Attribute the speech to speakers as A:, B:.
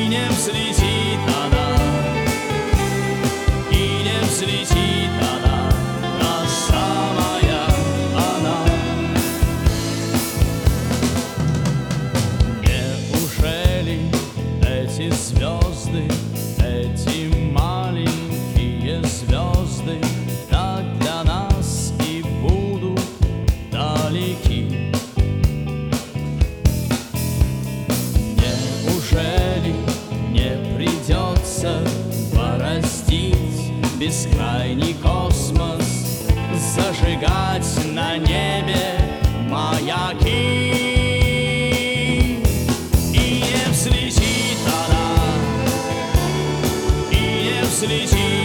A: не взлетит она, и не взлетит она, та самая она. Неужели эти звезды, эти маленькие звезды так для нас и будут далеки? Неужели не придется бороздить бескрайний космос, зажигать на небе маяки? И не взлетит она, и не взлетит